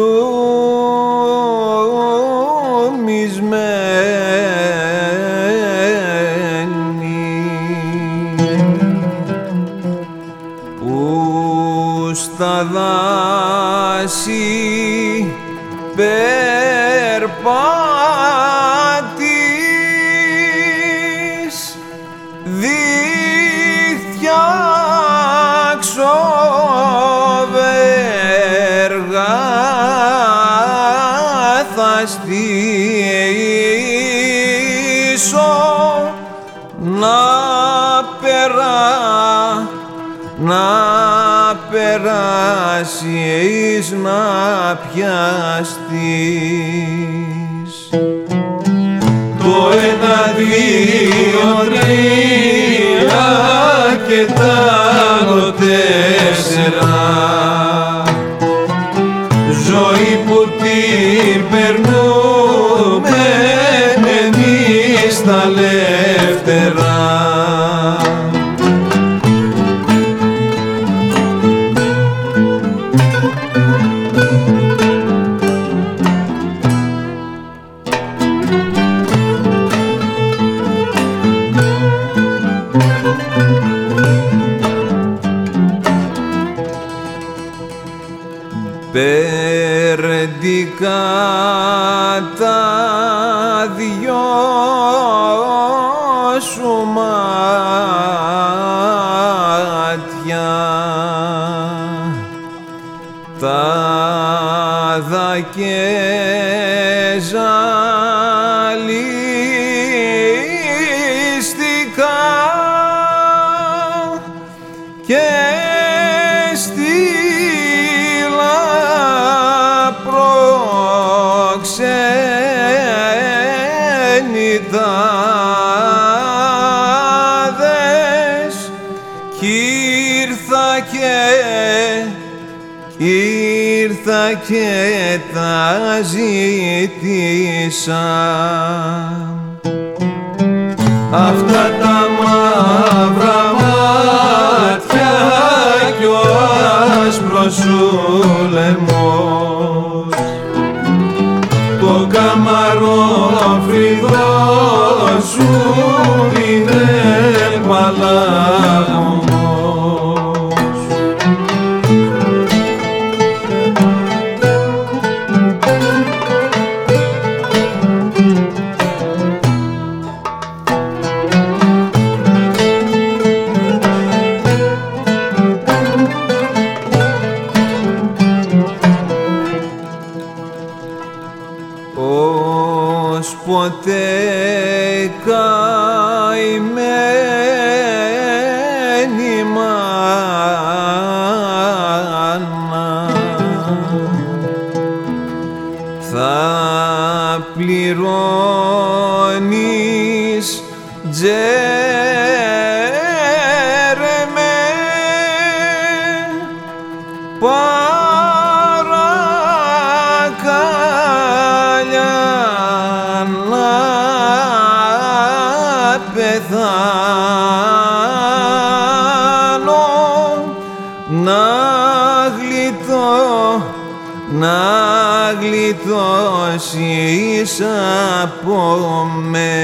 που στα δάση περπάτης δίχτυα ξοβέργα θα στήσω να περάσεις να πιαστείς. Το 1, 2, 3 και τ' άλλο 4, ζωή που την περνούμε εμείς τα λεύτερα. Περντικά τα δυο σου μάτια τα δα και ζαλίστηκα και προξενητάδες κι ήρθα και τα ζήτησα. Αυτά τα μαύρα μάτια κι ο άσπρος σου λαιμός, το καμαρόφρυδο σου είναι παλάμος. Ως ποτέ καημένη μάνα θα πληρώνεις τζέρεμε παρακάλια να πεθάνω να γλιτώσεις από με.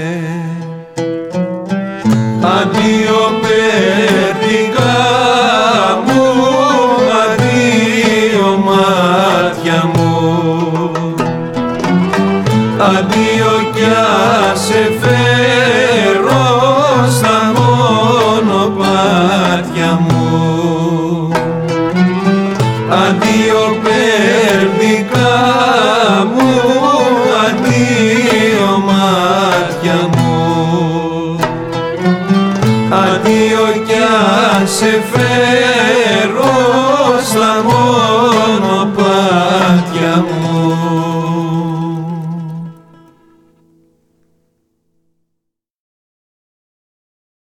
Αντίο περτικά μου, αντίο μάτια μου, αντίο κι ας σε φέρω στα μονοπάτια μου. Αντίο περτικά μου, αντίο μάτια μου, αντίο κι ας σε φέρω